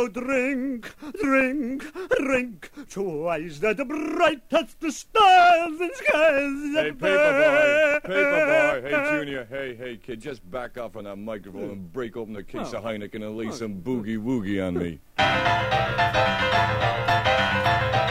So drink, drink, drink, to eyes that bright as the stars and skies. Hey, paper boy, hey, Junior, hey, kid, just back off on that microphone and break open a case of Heineken and lay some boogie-woogie on me.